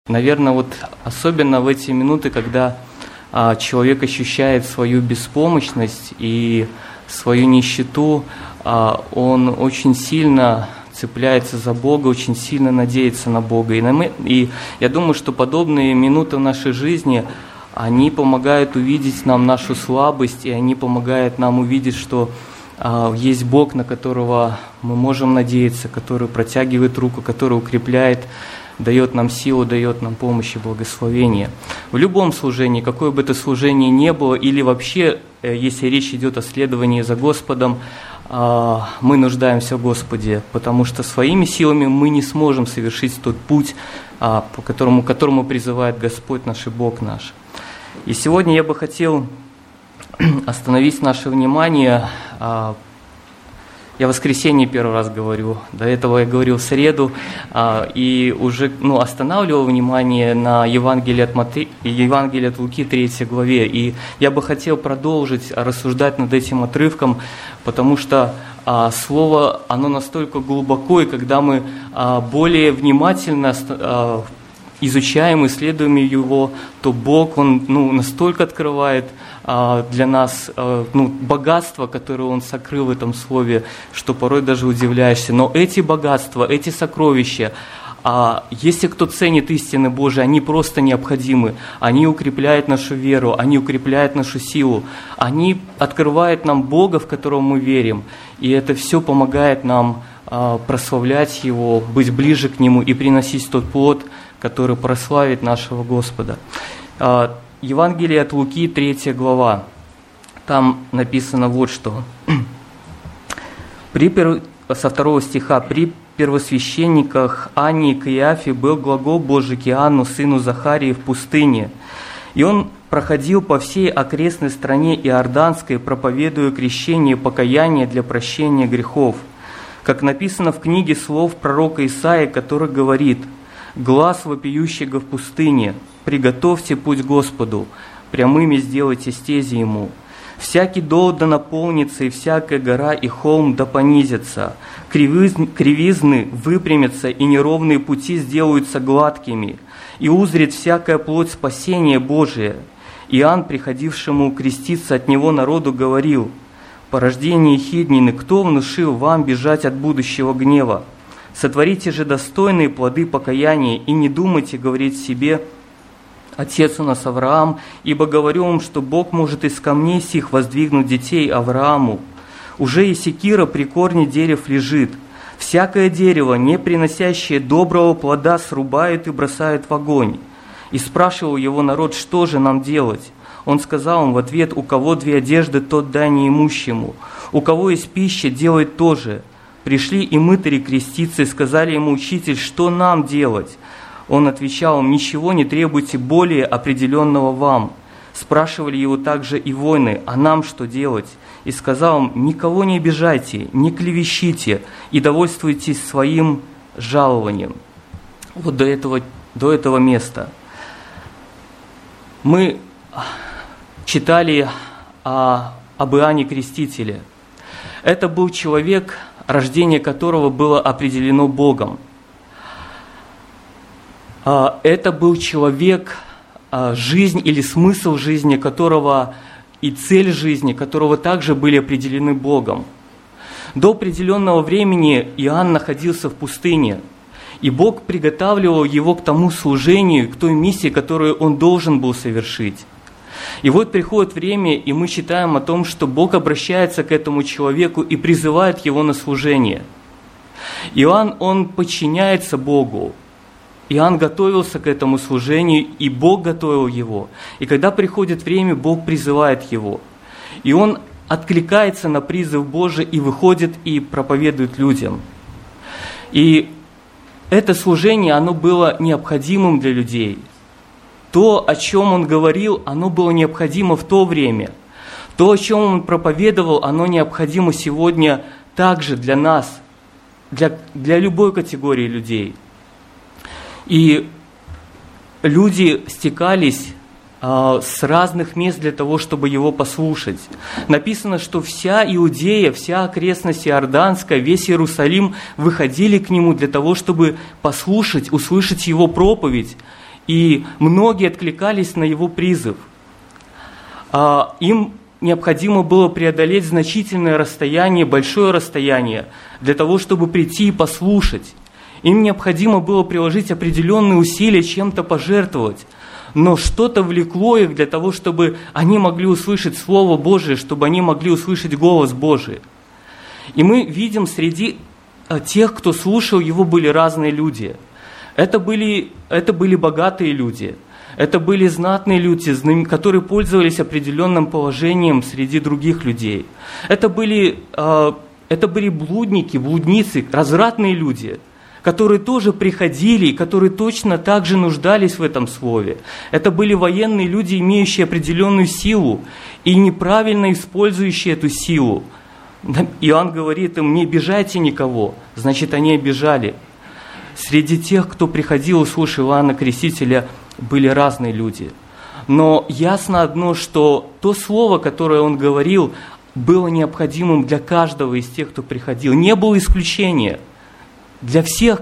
Наверное, вот особенно в эти минуты, когда человек ощущает свою беспомощность и свою нищету, он очень сильно цепляется за Бога, очень сильно надеется на Бога. И я думаю, что подобные минуты в нашей жизни, они помогают увидеть нам нашу слабость, и они помогают нам увидеть, что есть Бог, на которого мы можем надеяться, который протягивает руку, который укрепляет, дает нам силу, дает нам помощь и благословение. В любом служении, какое бы это служение ни было, или вообще, если речь идет о следовании за Господом, мы нуждаемся в Господе, потому что своими силами мы не сможем совершить тот путь, по которому призывает Господь наш и Бог наш. И сегодня я бы хотел остановить наше внимание. Я в воскресенье первый раз говорю, до этого я говорил в среду, и уже останавливал внимание на Евангелие от Луки 3 главе. И я бы хотел продолжить рассуждать над этим отрывком, потому что слово, оно настолько глубоко, и когда мы более внимательно изучаем, исследуем его, то Бог, Он настолько открывает для нас богатство, которое Он сокрыл в этом слове, что порой даже удивляешься. Но эти богатства, эти сокровища, если кто ценит истины Божии, они просто необходимы. Они укрепляют нашу веру, они укрепляют нашу силу, они открывают нам Бога, в которого мы верим. И это все помогает нам прославлять Его, быть ближе к Нему и приносить тот плод, который прославит нашего Господа. Евангелие от Луки, 3 глава. Там написано вот что. Со 2 стиха. «При первосвященниках Анне и Каиафе был глагол Божий к Иоанну, сыну Захарии, в пустыне. И он проходил по всей окрестной стране Иорданской, проповедуя крещение и покаяние для прощения грехов. Как написано в книге слов пророка Исаии, который говорит: «Глас вопиющего в пустыне, приготовьте путь Господу, прямыми сделайте стези Ему. Всякий дол да наполнится, и всякая гора и холм да понизятся. Кривизны выпрямятся, и неровные пути сделаются гладкими, и узрит всякая плоть спасения Божие». Иоанн, приходившему креститься от него народу, говорил: «Порождение Ехиднины, кто внушил вам бежать от будущего гнева? Сотворите же достойные плоды покаяния, и не думайте говорить себе: Отец у нас Авраам, ибо говорю вам, что Бог может из камней сих воздвигнуть детей Аврааму. Уже и секира при корне дерев лежит. Всякое дерево, не приносящее доброго плода, срубают и бросают в огонь». И спрашивал его народ: «Что же нам делать?» Он сказал им в ответ: «У кого 2 одежды, тот дай неимущему. У кого есть пища, делай то же». Пришли и мытари креститься, и сказали ему: «Учитель, что нам делать?» Он отвечал им: «Ничего не требуйте более определенного вам». Спрашивали его также и воины: «А нам что делать?» И сказал им: «Никого не обижайте, не клевещите, и довольствуйтесь своим жалованием». Вот до этого места. Мы читали об Иоанне Крестителе. Это был человек, рождение которого было определено Богом. Это был человек, жизнь или смысл жизни которого и цель жизни которого также были определены Богом. До определенного времени Иоанн находился в пустыне, и Бог приготавливал его к тому служению, к той миссии, которую он должен был совершить. И вот приходит время, и мы читаем о том, что Бог обращается к этому человеку и призывает его на служение. Иоанн, он подчиняется Богу. Иоанн готовился к этому служению, и Бог готовил его. И когда приходит время, Бог призывает его. И он откликается на призыв Божий и выходит и проповедует людям. И это служение, оно было необходимым для людей. То, о чем он говорил, оно было необходимо в то время. То, о чем он проповедовал, оно необходимо сегодня также для нас, для любой категории людей. И люди стекались с разных мест для того, чтобы его послушать. Написано, что вся Иудея, вся окрестность Иорданская, весь Иерусалим выходили к нему для того, чтобы послушать, услышать его проповедь. и многие откликались на его призыв. Им необходимо было преодолеть значительное расстояние, большое расстояние, для того, чтобы прийти и послушать. Им необходимо было приложить определенные усилия, чем-то пожертвовать. Но что-то влекло их для того, чтобы они могли услышать Слово Божие, чтобы они могли услышать голос Божий. И мы видим, среди тех, кто слушал его, были разные люди. Это были богатые люди. Это были знатные люди, которые пользовались определенным положением среди других людей. Это были блудники, блудницы, развратные люди, которые тоже приходили и которые точно так же нуждались в этом слове. Это были военные люди, имеющие определенную силу и неправильно использующие эту силу. Иоанн говорит им: не обижайте никого. Значит, они обижали. Среди тех, кто приходил и слушал Иоанна Крестителя, были разные люди. Но ясно одно, что то слово, которое он говорил, было необходимым для каждого из тех, кто приходил. Не было исключения. Для всех,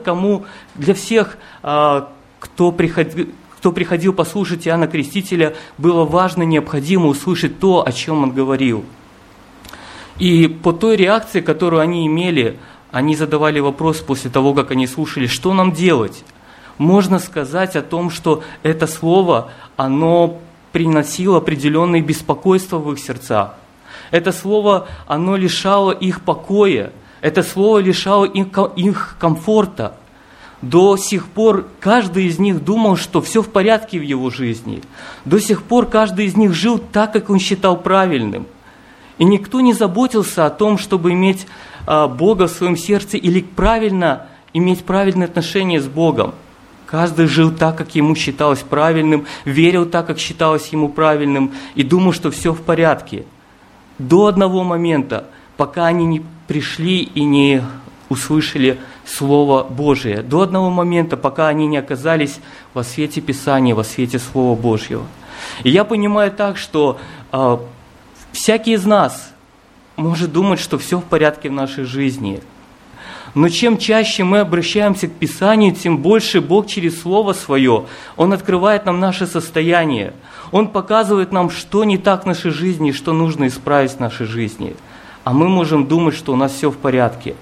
кто приходил послушать Иоанна Крестителя, было важно, необходимо услышать то, о чем он говорил. И по той реакции, которую они имели, они задавали вопрос после того, как они слушали: что нам делать? Можно сказать о том, что это слово, оно приносило определенное беспокойство в их сердцах. Это слово, оно лишало их покоя. Это слово лишало их комфорта. До сих пор каждый из них думал, что все в порядке в его жизни. До сих пор каждый из них жил так, как он считал правильным. И никто не заботился о том, чтобы иметь Бога в своем сердце или иметь правильные отношения с Богом. Каждый жил так, как ему считалось правильным, верил так, как считалось ему правильным, и думал, что все в порядке. До одного момента, пока они не пришли и не услышали Слово Божие. До одного момента, пока они не оказались во свете Писания, во свете Слова Божьего. И я понимаю так, что всякий из нас может думать, что все в порядке в нашей жизни. Но чем чаще мы обращаемся к Писанию, тем больше Бог через Слово Свое, Он открывает нам наше состояние. Он показывает нам, что не так в нашей жизни и что нужно исправить в нашей жизни. А мы можем думать, что у нас все в порядке.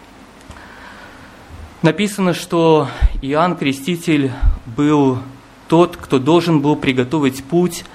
Написано, что Иоанн Креститель был тот, кто должен был приготовить путь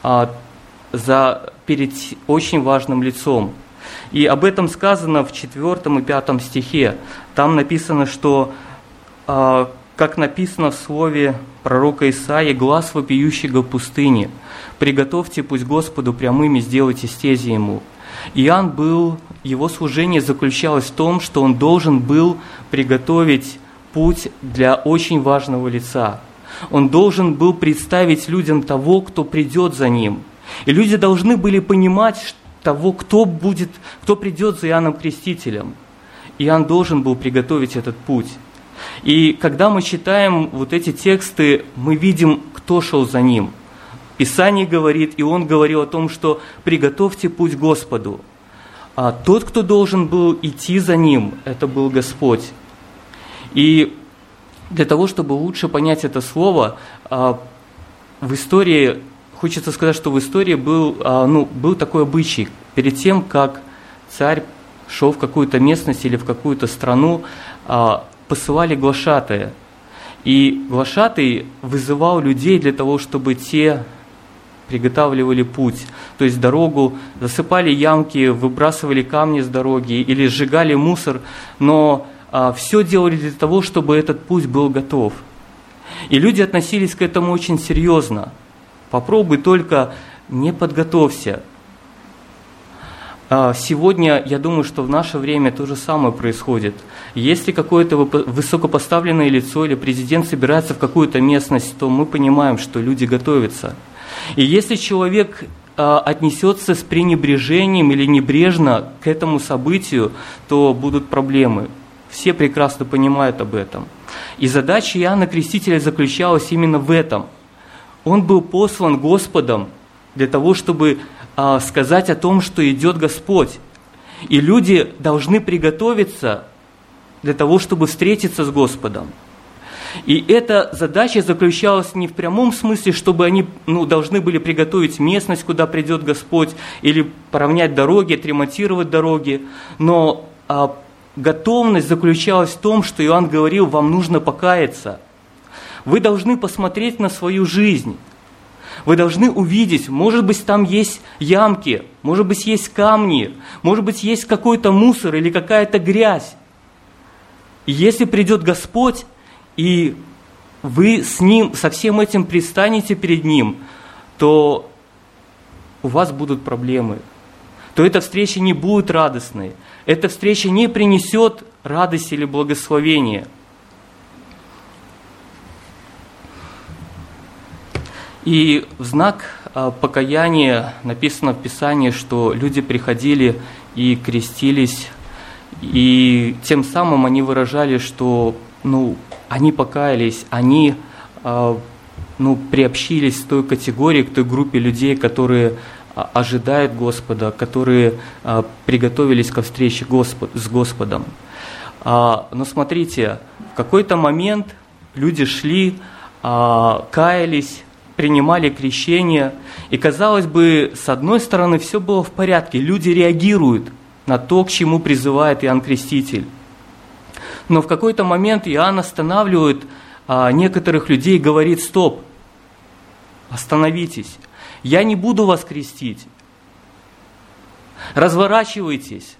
перед очень важным лицом. И об этом сказано в 4 и 5 стихе. Там написано, что, как написано в слове пророка Исаии: «Глас вопиющего в пустыне, приготовьте путь Господу, прямыми сделайте стези Ему». Его служение заключалось в том, что он должен был приготовить путь для очень важного лица. Он должен был представить людям того, кто придет за ним. И люди должны были понимать того, кто придет за Иоанном Крестителем. Иоанн должен был приготовить этот путь. И когда мы читаем вот эти тексты, мы видим, кто шел за ним. Писание говорит, и он говорил о том, что «приготовьте путь Господу». А тот, кто должен был идти за ним, это был Господь. И для того, чтобы лучше понять это слово, в истории, хочется сказать, что в истории был такой обычай. Перед тем, как царь шел в какую-то местность или в какую-то страну, посылали глашатая. И глашатай вызывал людей для того, чтобы те приготавливали путь, то есть дорогу, засыпали ямки, выбрасывали камни с дороги или сжигали мусор, но все делали для того, чтобы этот путь был готов. И люди относились к этому очень серьезно. Попробуй только не подготовься. Сегодня, я думаю, что в наше время то же самое происходит. Если какое-то высокопоставленное лицо или президент собирается в какую-то местность, то мы понимаем, что люди готовятся. И если человек отнесется с пренебрежением или небрежно к этому событию, то будут проблемы. Все прекрасно понимают об этом. И задача Иоанна Крестителя заключалась именно в этом. Он был послан Господом для того, чтобы сказать о том, что идет Господь. И люди должны приготовиться для того, чтобы встретиться с Господом. И эта задача заключалась не в прямом смысле, чтобы они должны были приготовить местность, куда придет Господь, или поравнять дороги, отремонтировать дороги, но готовность заключалась в том, что Иоанн говорил, вам нужно покаяться. Вы должны посмотреть на свою жизнь. Вы должны увидеть, может быть, там есть ямки, может быть, есть камни, может быть, есть какой-то мусор или какая-то грязь. И если придет Господь, и вы с Ним, со всем этим предстанете перед Ним, то у вас будут проблемы, то эта встреча не будет радостной, эта встреча не принесет радости или благословения. И в знак покаяния написано в Писании, что люди приходили и крестились, и тем самым они выражали, что они покаялись, они приобщились к той категории, к той группе людей, которые ожидают Господа, которые приготовились ко встрече с Господом. Но смотрите, в какой-то момент люди шли, каялись, принимали крещение, и, казалось бы, с одной стороны, все было в порядке, люди реагируют на то, к чему призывает Иоанн Креститель. Но в какой-то момент Иоанн останавливает некоторых людей и говорит: стоп, остановитесь, я не буду вас крестить, разворачивайтесь.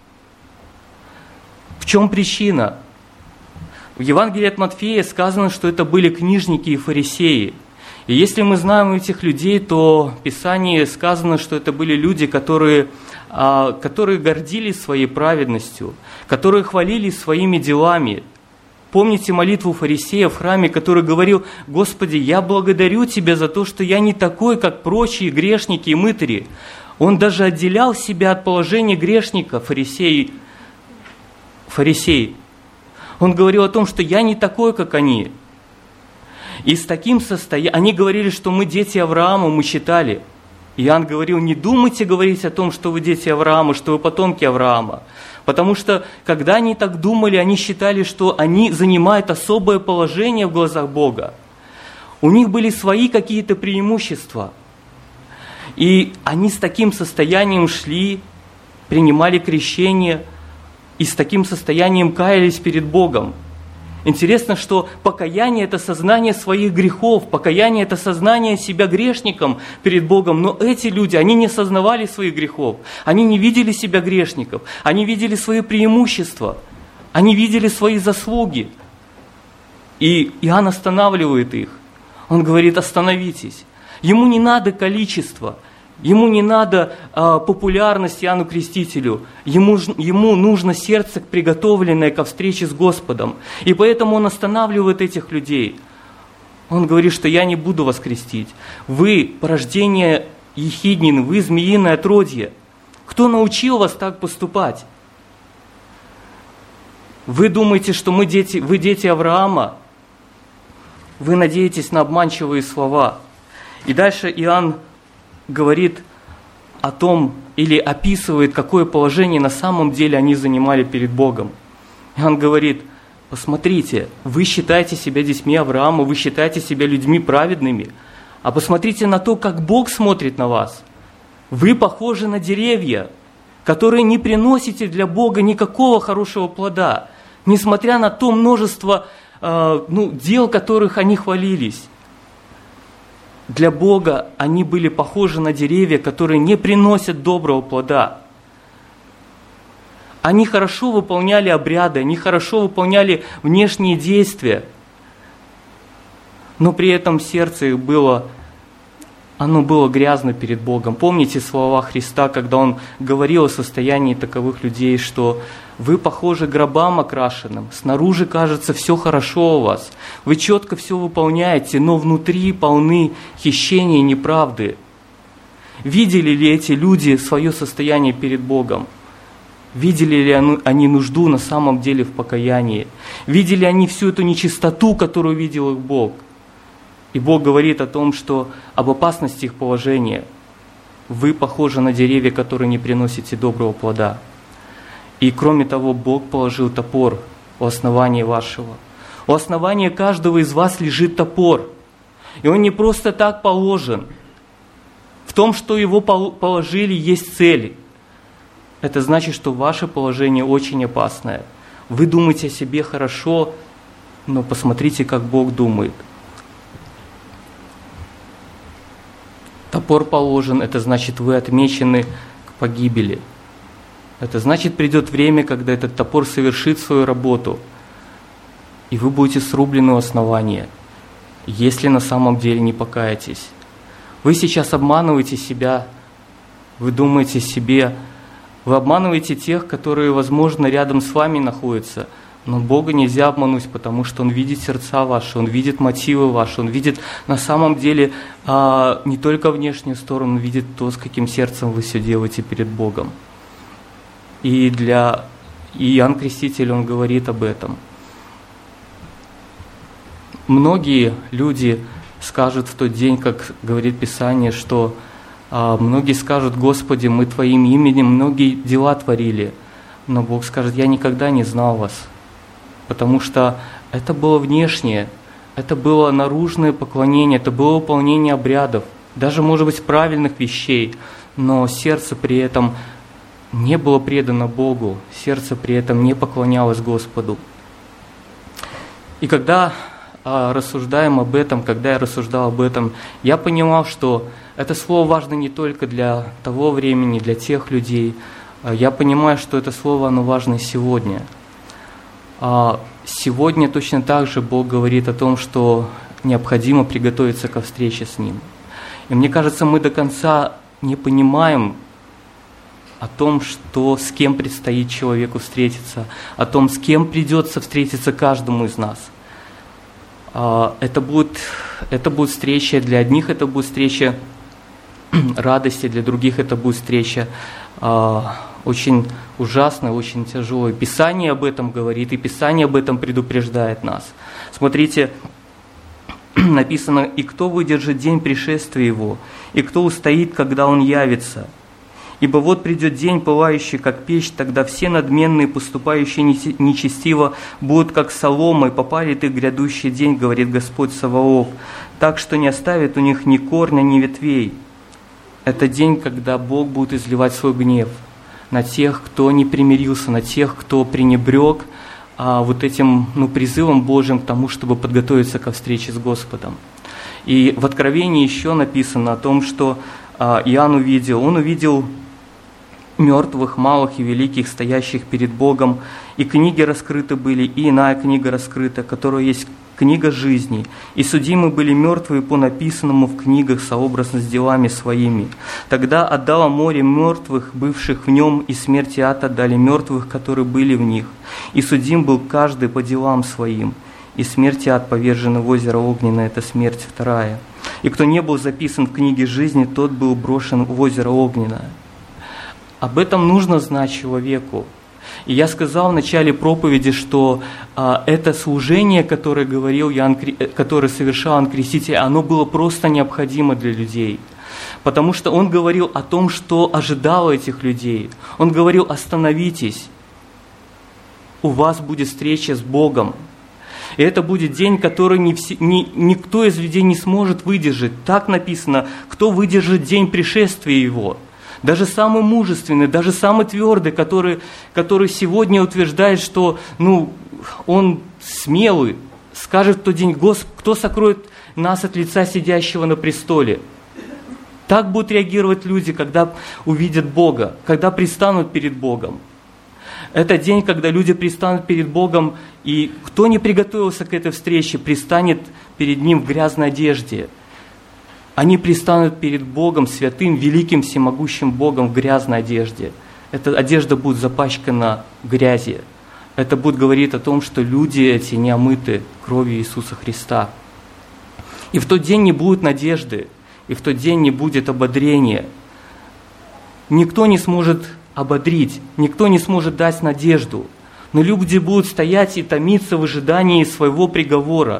В чем причина? В Евангелии от Матфея сказано, что это были книжники и фарисеи. И если мы знаем этих людей, то в Писании сказано, что это были люди, которые гордились своей праведностью, которые хвалились своими делами. Помните молитву фарисея в храме, который говорил: «Господи, я благодарю Тебя за то, что я не такой, как прочие грешники и мытари». Он даже отделял себя от положения грешника, фарисей. Он говорил о том, что я не такой, как они. И с таким состоянием, они говорили, что мы дети Авраама, мы читали. Иоанн говорил: не думайте говорить о том, что вы дети Авраама, что вы потомки Авраама. Потому что, когда они так думали, они считали, что они занимают особое положение в глазах Бога. У них были свои какие-то преимущества. И они с таким состоянием шли, принимали крещение, и с таким состоянием каялись перед Богом. Интересно, что покаяние – это сознание своих грехов, покаяние – это сознание себя грешником перед Богом. Но эти люди, они не осознавали своих грехов, они не видели себя грешников, они видели свои преимущества, они видели свои заслуги. И Иоанн останавливает их. Он говорит: остановитесь. Ему не надо количества, ему не надо популярность Иоанну Крестителю, ему нужно сердце, приготовленное ко встрече с Господом. И поэтому он останавливает этих людей. Он говорит, что я не буду вас крестить. Вы порождение ехиднин, вы змеиное отродье. Кто научил вас так поступать? Вы думаете, что вы дети Авраама? Вы надеетесь на обманчивые слова. И дальше Иоанн говорит о том, или описывает, какое положение на самом деле они занимали перед Богом. И он говорит: посмотрите, вы считаете себя детьми Авраама, вы считаете себя людьми праведными, а посмотрите на то, как Бог смотрит на вас. Вы похожи на деревья, которые не приносите для Бога никакого хорошего плода, несмотря на то множество дел, которых они хвалились. Для Бога они были похожи на деревья, которые не приносят доброго плода. Они хорошо выполняли обряды, они хорошо выполняли внешние действия, но при этом сердце их было грязно перед Богом. Помните слова Христа, когда Он говорил о состоянии таковых людей, что вы похожи к гробам окрашенным, снаружи кажется все хорошо у вас, вы четко все выполняете, но внутри полны хищения и неправды. Видели ли эти люди свое состояние перед Богом? Видели ли они нужду на самом деле в покаянии? Видели они всю эту нечистоту, которую видел их Бог? И Бог говорит о том, что об опасности их положения. Вы похожи на деревья, которые не приносите доброго плода. И кроме того, Бог положил топор у основания вашего. У основания каждого из вас лежит топор. И он не просто так положен. В том, что его положили, есть цель. Это значит, что ваше положение очень опасное. Вы думаете о себе хорошо, но посмотрите, как Бог думает. Топор положен, это значит, вы отмечены к погибели. Это значит, придет время, когда этот топор совершит свою работу, и вы будете срублены у основания, если на самом деле не покаетесь. Вы сейчас обманываете себя, вы думаете себе, вы обманываете тех, которые, возможно, рядом с вами находятся, но Бога нельзя обмануть, потому что Он видит сердца ваши, Он видит мотивы ваши, Он видит на самом деле не только внешнюю сторону, Он видит то, с каким сердцем вы все делаете перед Богом. И для Иоанн Креститель, он говорит об этом. Многие люди скажут в тот день, как говорит Писание, что многие скажут: Господи, мы Твоим именем многие дела творили. Но Бог скажет: я никогда не знал вас. Потому что это было внешнее, это было наружное поклонение, это было выполнение обрядов, даже, может быть, правильных вещей, но сердце при этом не было предано Богу, сердце при этом не поклонялось Господу. И когда рассуждаем об этом, когда я рассуждал об этом, я понимал, что это слово важно не только для того времени, для тех людей. Я понимаю, что это слово, оно важно сегодня. Сегодня точно так же Бог говорит о том, что необходимо приготовиться ко встрече с Ним. И мне кажется, мы до конца не понимаем о том, что с кем предстоит человеку встретиться, о том, с кем придется встретиться каждому из нас. Это будет встреча для одних, это будет встреча радости, для других это будет встреча очень ужасная, очень тяжелая. Писание об этом говорит, и Писание об этом предупреждает нас. Смотрите, написано: «И кто выдержит день пришествия Его, и кто устоит, когда Он явится? Ибо вот придет день, пылающий, как печь, тогда все надменные, поступающие нечестиво, будут как солома, и попалит их грядущий день, говорит Господь Саваоф, так что не оставит у них ни корня, ни ветвей». Это день, когда Бог будет изливать свой гнев на тех, кто не примирился, на тех, кто пренебрег вот этим призывом Божьим к тому, чтобы подготовиться ко встрече с Господом. И в Откровении еще написано о том, что Иоанн увидел мертвых, малых и великих, стоящих перед Богом, и книги раскрыты были, и иная книга раскрыта, которая есть книга жизни, и судимы были мертвые по написанному в книгах сообразно с делами своими. Тогда отдало море мертвых, бывших в нем, и смерть и ад отдали мертвых, которые были в них. И судим был каждый по делам своим. И смерть и ад повержены в озеро огненное, это смерть вторая. И кто не был записан в книге жизни, тот был брошен в озеро огненное». Об этом нужно знать человеку. И я сказал в начале проповеди, что это служение, которое совершал Иоанн Креститель, оно было просто необходимо для людей. Потому что он говорил о том, что ожидало этих людей. Он говорил: остановитесь, у вас будет встреча с Богом. И это будет день, который никто из людей не сможет выдержать. Так написано: кто выдержит день пришествия Его? Даже самый мужественный, даже самый твердый, который сегодня утверждает, что он смелый, скажет в тот день: кто сокроет нас от лица сидящего на престоле? Так будут реагировать люди, когда увидят Бога, когда предстанут перед Богом. Это день, когда люди предстанут перед Богом, и кто не приготовился к этой встрече, предстанет перед Ним в грязной одежде. Они предстанут перед Богом, святым, великим, всемогущим Богом в грязной одежде. Эта одежда будет запачкана грязью. Это будет говорить о том, что люди эти не омыты кровью Иисуса Христа. И в тот день не будет надежды, и в тот день не будет ободрения. Никто не сможет ободрить, никто не сможет дать надежду. Но люди будут стоять и томиться в ожидании своего приговора.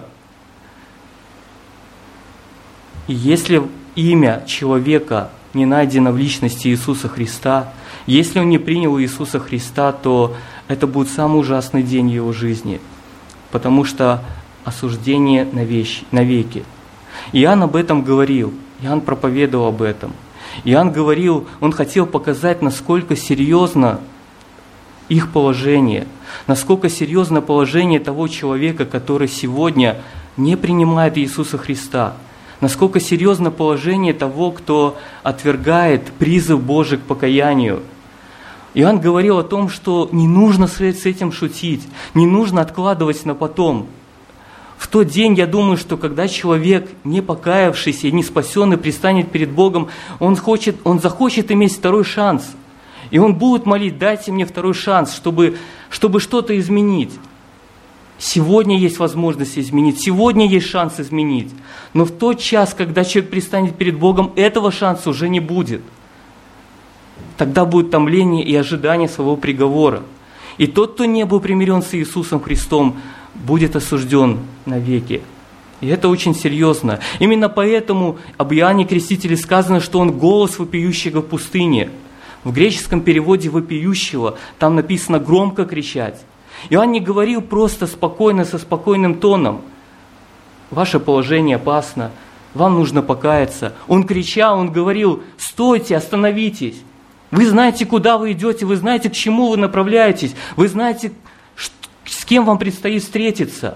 И если имя человека не найдено в личности Иисуса Христа, если он не принял Иисуса Христа, то это будет самый ужасный день в его жизни. потому что осуждение навеки. Иоанн об этом говорил, Иоанн проповедовал об этом. Иоанн говорил, он хотел показать, насколько серьезно их положение, насколько серьезно положение того человека, который сегодня не принимает Иисуса Христа, насколько серьезно положение того, кто отвергает призыв Божий к покаянию. Иоанн говорил о том, что не нужно с этим шутить, не нужно откладывать на потом. В тот день, я думаю, что когда человек, не покаявшийся и не спасенный, предстанет перед Богом, он захочет иметь второй шанс. И он будет молить: дайте мне второй шанс, чтобы что-то изменить. Сегодня есть возможность изменить, сегодня есть шанс изменить. Но в тот час, когда человек предстанет перед Богом, этого шанса уже не будет. Тогда будет томление и ожидание своего приговора. И тот, кто не был примирен с Иисусом Христом, будет осужден навеки. И это очень серьезно. Именно поэтому об Иоанне Крестителе сказано, что он голос вопиющего в пустыне. В греческом переводе «вопиющего» там написано «громко кричать». Иоанн не говорил просто спокойно, со спокойным тоном: ваше положение опасно, вам нужно покаяться. Он кричал, он говорил: стойте, остановитесь. Вы знаете, куда вы идете, вы знаете, к чему вы направляетесь, вы знаете, с кем вам предстоит встретиться.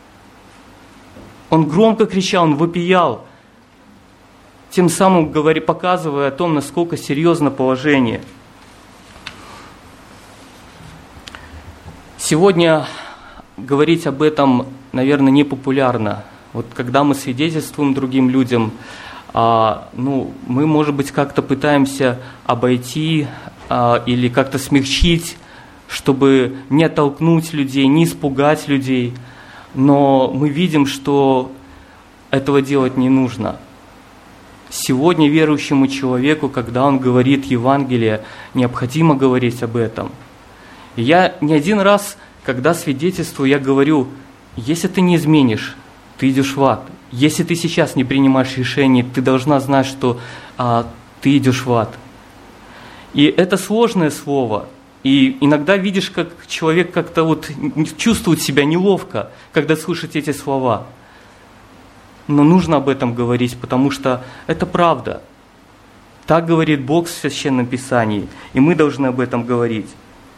Он громко кричал, он вопиял, тем самым показывая о том, насколько серьезно положение. Сегодня говорить об этом, наверное, непопулярно. Вот когда мы свидетельствуем другим людям, мы, может быть, как-то пытаемся обойти или как-то смягчить, чтобы не оттолкнуть людей, не испугать людей. Но мы видим, что этого делать не нужно. Сегодня верующему человеку, когда он говорит Евангелие, необходимо говорить об этом. И я не один раз, когда свидетельствую, я говорю: если ты не изменишь, ты идешь в ад. Если ты сейчас не принимаешь решение, ты должна знать, что ты идешь в ад. И это сложное слово. И иногда видишь, как человек как-то чувствует себя неловко, когда слышит эти слова. Но нужно об этом говорить, потому что это правда. Так говорит Бог в Священном Писании, и мы должны об этом говорить.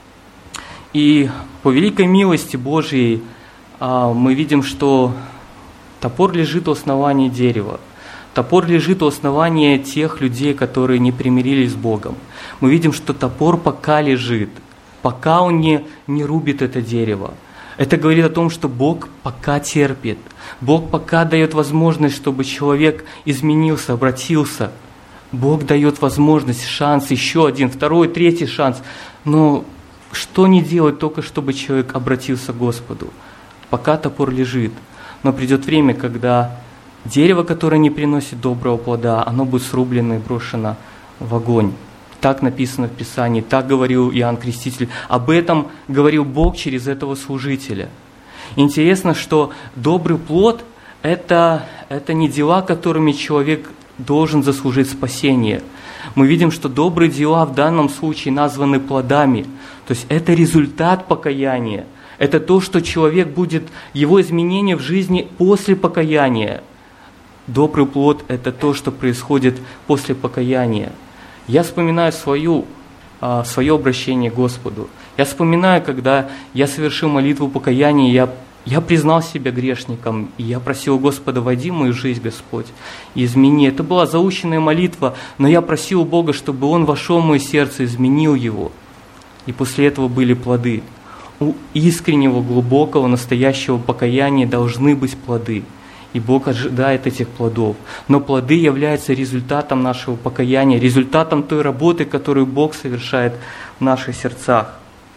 И по великой милости Божьей мы видим, что топор лежит у основания дерева. Топор лежит у основания тех людей, которые не примирились с Богом. Мы видим, что топор пока лежит, пока он не рубит это дерево. Это говорит о том, что Бог пока терпит. Бог пока дает возможность, чтобы человек изменился, обратился. Бог дает возможность, шанс, еще один, второй, третий шанс. Но что не делать, только чтобы человек обратился к Господу? Пока топор лежит. Но придет время, когда дерево, которое не приносит доброго плода, оно будет срублено и брошено в огонь. Так написано в Писании, так говорил Иоанн Креститель. Об этом говорил Бог через этого служителя. Интересно, что добрый плод – это не дела, которыми человек должен заслужить спасение. Мы видим, что добрые дела в данном случае названы плодами. То есть это результат покаяния. Это то, что человек будет, его изменение в жизни после покаяния. Добрый плод – это то, что происходит после покаяния. Я вспоминаю свое обращение к Господу. Я вспоминаю, когда я совершил молитву покаяния, я признал себя грешником, и я просил Господа: войди в мою жизнь, Господь, и измени. Это была заученная молитва, но я просил Бога, чтобы Он вошел в мое сердце, изменил его. И после этого были плоды. У искреннего, глубокого, настоящего покаяния должны быть плоды. И Бог ожидает этих плодов. Но плоды являются результатом нашего покаяния, результатом той работы, которую Бог совершает в наших сердцах.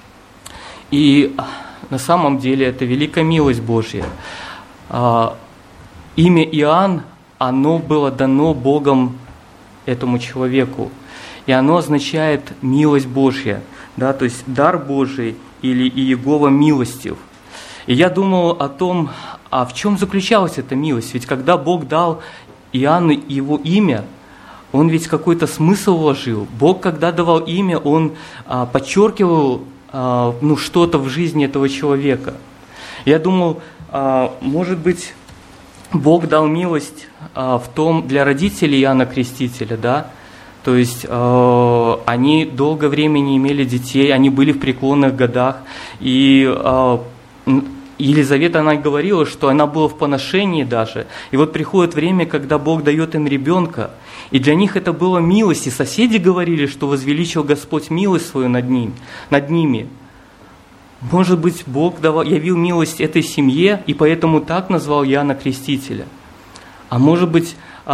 И на самом деле это великая милость Божья. Имя Иоанн, оно было дано Богом этому человеку. И оно означает милость Божья, да, то есть дар Божий или Иегова милостив. И я думал о том, а в чем заключалась эта милость? Ведь когда Бог дал Иоанну его имя, Он ведь какой-то смысл вложил. Бог, когда давал имя, Он подчеркивал что-то в жизни этого человека. Я думал, может быть, Бог дал милость в том для родителей Иоанна Крестителя, да? То есть они долгое время не имели детей, они были в преклонных годах, и Елизавета, она говорила, что она была в поношении даже. И вот приходит время, когда Бог дает им ребенка, и для них это была милость. И соседи говорили, что возвеличил Господь милость свою над ними. Может быть, Бог явил милость этой семье, и поэтому так назвал Иоанна Крестителя. А может быть,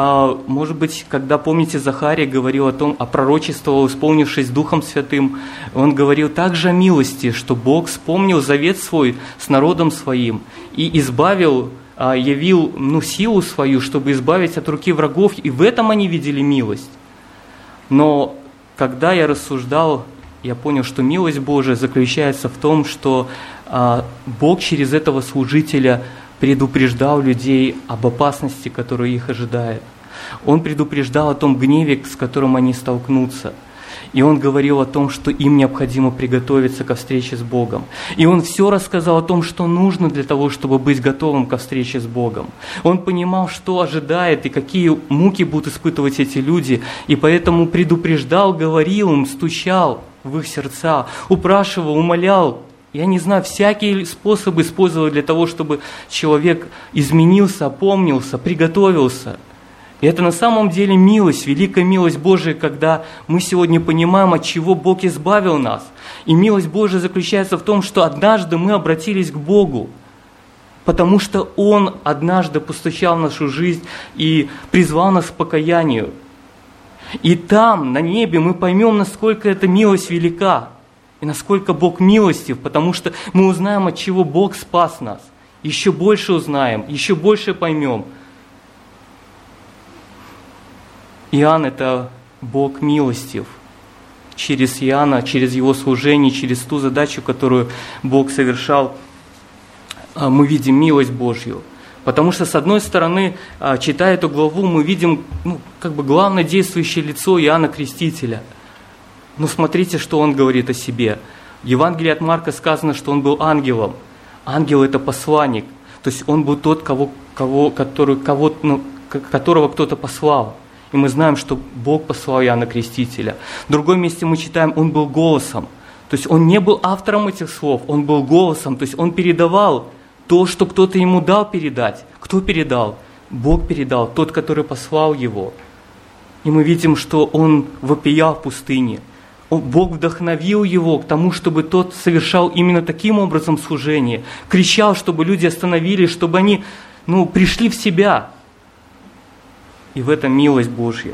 когда, помните, Захария говорил пророчествовал, исполнившись Духом Святым, он говорил также о милости, что Бог вспомнил завет свой с народом своим и явил силу свою, чтобы избавить от руки врагов, и в этом они видели милость. Но когда я рассуждал, я понял, что милость Божия заключается в том, что Бог через этого служителя предупреждал людей об опасности, которая их ожидает. Он предупреждал о том гневе, с которым они столкнутся. И он говорил о том, что им необходимо приготовиться ко встрече с Богом. И он все рассказал о том, что нужно для того, чтобы быть готовым ко встрече с Богом. Он понимал, что ожидает и какие муки будут испытывать эти люди, и поэтому предупреждал, говорил им, стучал в их сердца, упрашивал, умолял. Я не знаю, всякие способы использовал для того, чтобы человек изменился, опомнился, приготовился. И это на самом деле милость, великая милость Божия, когда мы сегодня понимаем, от чего Бог избавил нас. И милость Божия заключается в том, что однажды мы обратились к Богу, потому что Он однажды постучал в нашу жизнь и призвал нас к покаянию. И там, на небе, мы поймем, насколько эта милость велика, и насколько Бог милостив, потому что мы узнаем, от чего Бог спас нас. Еще больше узнаем, еще больше поймем. Иоанн – это Бог милостив. Через Иоанна, через его служение, через ту задачу, которую Бог совершал, мы видим милость Божью. Потому что, с одной стороны, читая эту главу, мы видим главное действующее лицо Иоанна Крестителя. Но смотрите, что он говорит о себе. В Евангелии от Марка сказано, что он был ангелом. Ангел – это посланник. То есть он был тот, которого кто-то послал. И мы знаем, что Бог послал Иоанна Крестителя. В другом месте мы читаем, он был голосом. То есть он не был автором этих слов, он был голосом. То есть он передавал то, что кто-то ему дал передать. Кто передал? Бог передал, тот, который послал его. И мы видим, что он вопиял в пустыне. Бог вдохновил его к тому, чтобы тот совершал именно таким образом служение. Кричал, чтобы люди остановились, чтобы они пришли в себя. И в этом милость Божья.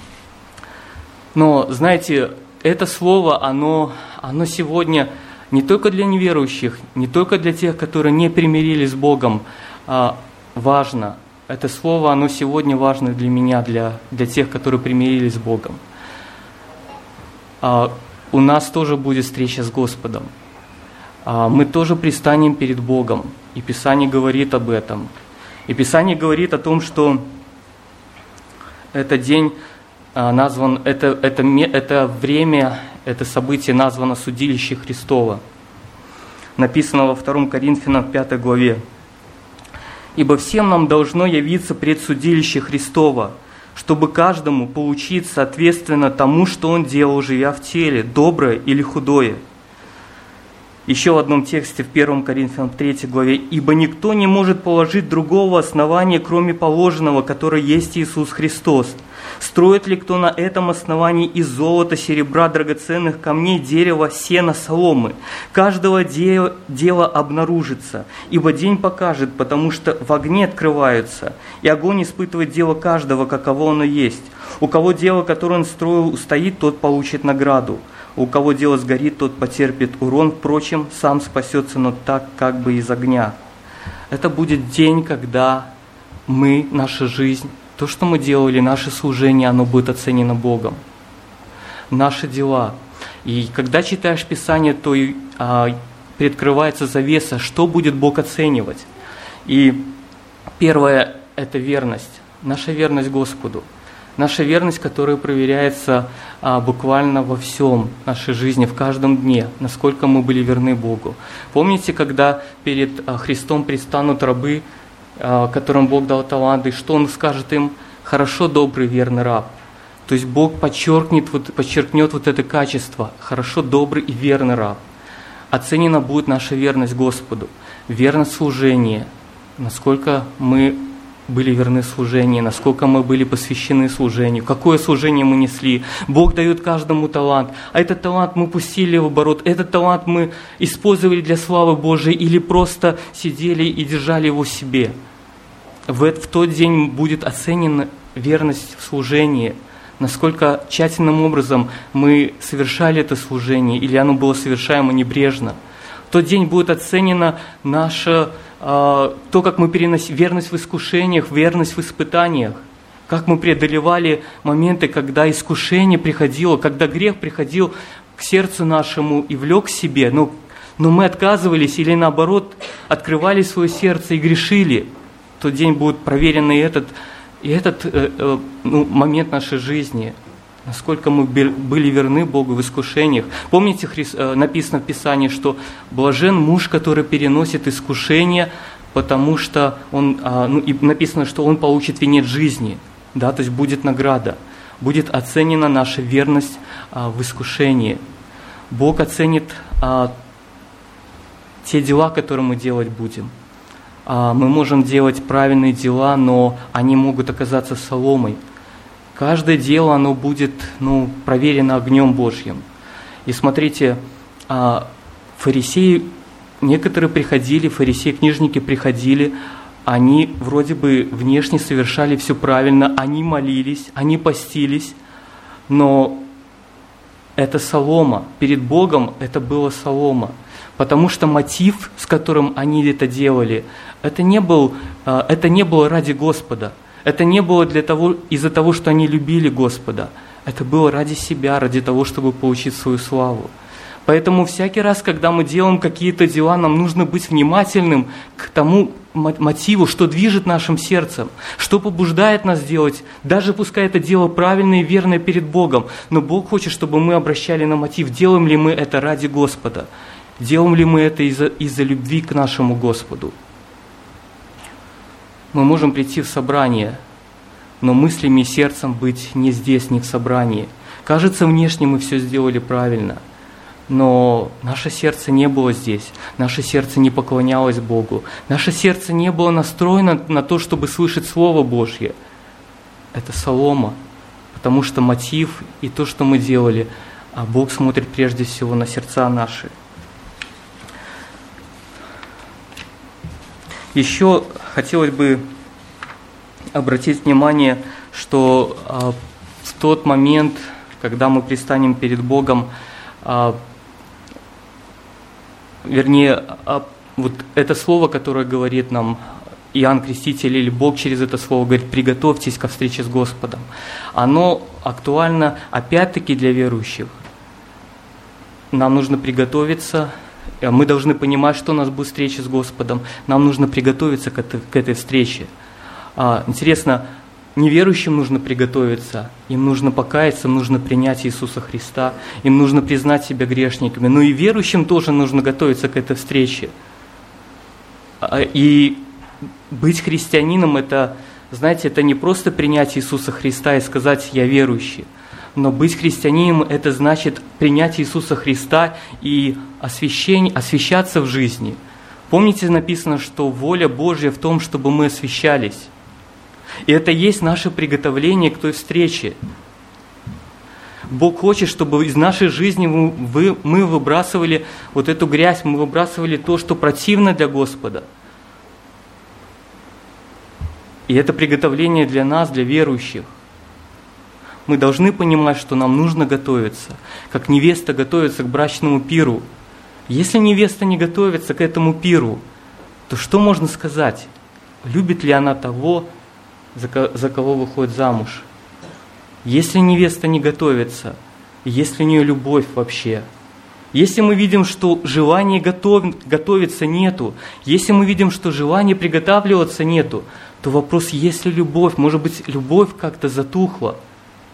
Но, знаете, это слово, оно сегодня не только для неверующих, не только для тех, которые не примирились с Богом, важно. Это слово, оно сегодня важно для меня, для тех, которые примирились с Богом. У нас тоже будет встреча с Господом. Мы тоже предстанем перед Богом. И Писание говорит об этом. И Писание говорит о том, что этот день назван, это время, это событие названо судилище Христово. Написано во 2 Коринфянам 5 главе. «Ибо всем нам должно явиться пред судилище Христово, чтобы каждому получить соответственно тому, что он делал, живя в теле, доброе или худое». Еще в одном тексте, в 1 Коринфянам 3 главе, «Ибо никто не может положить другого основания, кроме положенного, которое есть Иисус Христос. Строит ли кто на этом основании из золота, серебра, драгоценных камней, дерева, сена, соломы? Каждого дела обнаружится, ибо день покажет, потому что в огне открываются, и огонь испытывает дело каждого, каково оно есть. У кого дело, которое он строил, устоит, тот получит награду. У кого дело сгорит, тот потерпит урон, впрочем, сам спасется, но так, как бы из огня». Это будет день, когда наша жизнь, то, что мы делали, наше служение, оно будет оценено Богом. Наши дела. И когда читаешь Писание, то приоткрывается завеса, что будет Бог оценивать. И первое – это верность, наша верность Господу. Наша верность, которая проверяется буквально во всем нашей жизни, в каждом дне, насколько мы были верны Богу. Помните, когда перед Христом предстанут рабы, которым Бог дал таланты, что Он скажет им? «Хорошо, добрый, верный раб». То есть Бог подчеркнет вот это качество «хорошо, добрый и верный раб». Оценена будет наша верность Господу, верность служения, насколько мы были верны служению, насколько мы были посвящены служению, какое служение мы несли. Бог дает каждому талант, а этот талант мы пустили в оборот, этот талант мы использовали для славы Божией или просто сидели и держали его в себе. В тот день будет оценена верность в служении, насколько тщательным образом мы совершали это служение, или оно было совершаемо небрежно. В тот день будет оценена наша, то, как мы переносили верность в искушениях, верность в испытаниях, как мы преодолевали моменты, когда искушение приходило, когда грех приходил к сердцу нашему и влек к себе, но мы отказывались или наоборот открывали свое сердце и грешили. В тот день будет проверен и этот момент нашей жизни, насколько мы были верны Богу в искушениях. Помните, написано в Писании, что блажен муж, который переносит искушения, потому что и написано, что он получит венец жизни, да, то есть будет награда, будет оценена наша верность в искушении. Бог оценит те дела, которые мы делать будем. Мы можем делать правильные дела, но они могут оказаться соломой. Каждое дело, оно будет проверено огнем Божьим. И смотрите, фарисеи, некоторые приходили, фарисеи-книжники приходили, они вроде бы внешне совершали все правильно, они молились, они постились, но это солома. Перед Богом это было солома. Потому что мотив, с которым они это делали, это не было ради Господа. Это не было из-за того, что они любили Господа. Это было ради себя, ради того, чтобы получить свою славу. Поэтому всякий раз, когда мы делаем какие-то дела, нам нужно быть внимательным к тому мотиву, что движет нашим сердцем, что побуждает нас делать, даже пускай это дело правильное и верное перед Богом. Но Бог хочет, чтобы мы обращали на мотив, делаем ли мы это ради Господа, делаем ли мы это из-за любви к нашему Господу. Мы можем прийти в собрание, но мыслями и сердцем быть не здесь, не в собрании. Кажется, внешне мы все сделали правильно, но наше сердце не было здесь, наше сердце не поклонялось Богу, наше сердце не было настроено на то, чтобы слышать Слово Божье. Это солома, потому что мотив и то, что мы делали, а Бог смотрит прежде всего на сердца наши. Еще хотелось бы обратить внимание, что в тот момент, когда мы предстанем перед Богом, вот это слово, которое говорит нам Иоанн Креститель, или Бог через это слово говорит: «Приготовьтесь ко встрече с Господом», оно актуально опять-таки для верующих. Нам нужно приготовиться. Мы должны понимать, что у нас будет встреча с Господом. Нам нужно приготовиться к этой встрече. Интересно, неверующим нужно приготовиться. Им нужно покаяться, им нужно принять Иисуса Христа. Им нужно признать себя грешниками. Но и верующим тоже нужно готовиться к этой встрече. И быть христианином – это, знаете, это не просто принять Иисуса Христа и сказать «я верующий». Но быть христианином – это значит принять Иисуса Христа и освящаться в жизни. Помните, написано, что воля Божья в том, чтобы мы освящались. И это есть наше приготовление к той встрече. Бог хочет, чтобы из нашей жизни мы выбрасывали вот эту грязь, мы выбрасывали то, что противно для Господа. И это приготовление для нас, для верующих. Мы должны понимать, что нам нужно готовиться, как невеста готовится к брачному пиру. Если невеста не готовится к этому пиру, то что можно сказать? Любит ли она того, за кого выходит замуж? Если невеста не готовится, есть ли у нее любовь вообще? Если мы видим, что желания готовиться нету, если мы видим, что желания приготавливаться нету, то вопрос, есть ли любовь? Может быть, любовь как-то затухла?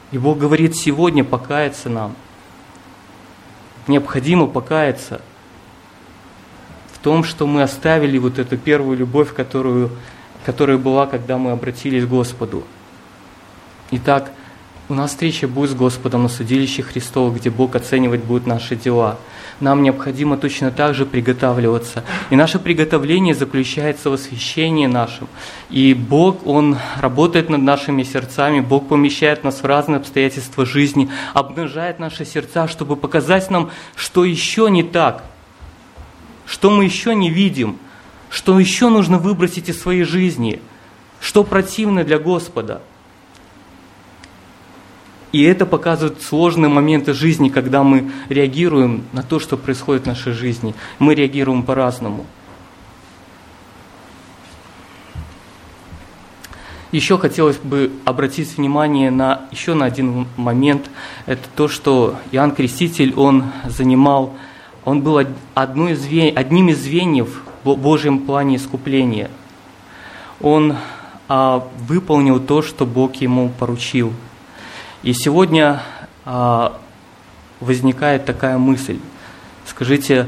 И Бог говорит сегодня покаяться нам. Необходимо покаяться в том, что мы оставили вот эту первую любовь, которая была, когда мы обратились к Господу. Итак, у нас встреча будет с Господом на судилище Христово, где Бог оценивать будет наши дела. Нам необходимо точно так же приготавливаться. И наше приготовление заключается в освящении нашем. И Бог, Он работает над нашими сердцами, Бог помещает нас в разные обстоятельства жизни, обнажает наши сердца, чтобы показать нам, что еще не так, что мы еще не видим, что еще нужно выбросить из своей жизни, что противно для Господа. И это показывает сложные моменты жизни, когда мы реагируем на то, что происходит в нашей жизни. Мы реагируем по-разному. Еще хотелось бы обратить внимание еще на один момент. Это то, что Иоанн Креститель, он был одним из звеньев в Божьем плане искупления. Он выполнил то, что Бог ему поручил. И сегодня возникает такая мысль. Скажите,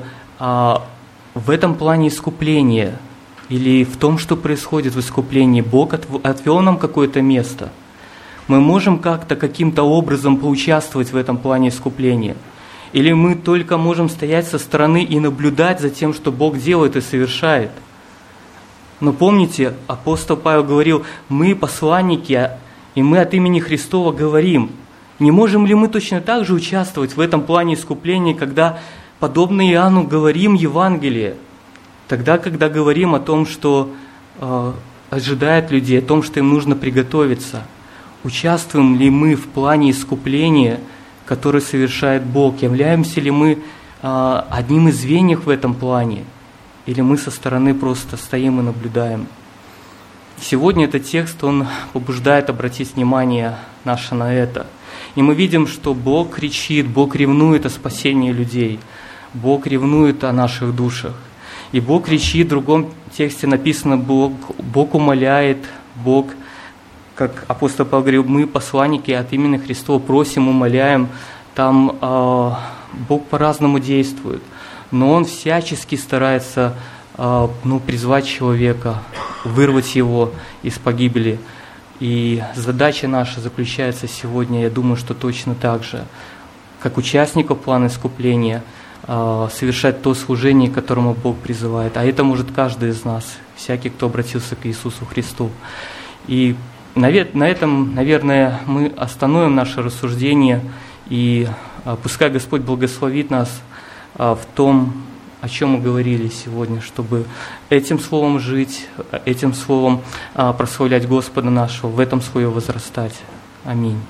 в этом плане искупления или в том, что происходит в искуплении, Бог отвел нам какое-то место? Мы можем как-то, каким-то образом поучаствовать в этом плане искупления? Или мы только можем стоять со стороны и наблюдать за тем, что Бог делает и совершает? Но помните, апостол Павел говорил, мы посланники, и мы от имени Христова говорим, не можем ли мы точно так же участвовать в этом плане искупления, когда, подобно Иоанну, говорим Евангелие, тогда, когда говорим о том, что ожидает людей, о том, что им нужно приготовиться? Участвуем ли мы в плане искупления, который совершает Бог? Являемся ли мы одним из звеньев в этом плане? Или мы со стороны просто стоим и наблюдаем? Сегодня этот текст, он побуждает обратить внимание наше на это. И мы видим, что Бог кричит, Бог ревнует о спасении людей, Бог ревнует о наших душах. И Бог кричит, в другом тексте написано, Бог умоляет, Бог, как апостол Павел говорил, мы, посланники от имени Христова, просим, умоляем. Там Бог по-разному действует, но Он всячески старается призвать человека, вырвать его из погибели. И задача наша заключается сегодня, я думаю, что точно так же, как участников плана искупления, совершать то служение, к которому Бог призывает. А это может каждый из нас, всякий, кто обратился к Иисусу Христу. И на этом, наверное, мы остановим наше рассуждение, и пускай Господь благословит нас в том, о чем мы говорили сегодня, чтобы этим словом жить, этим словом прославлять Господа нашего, в этом слове возрастать. Аминь.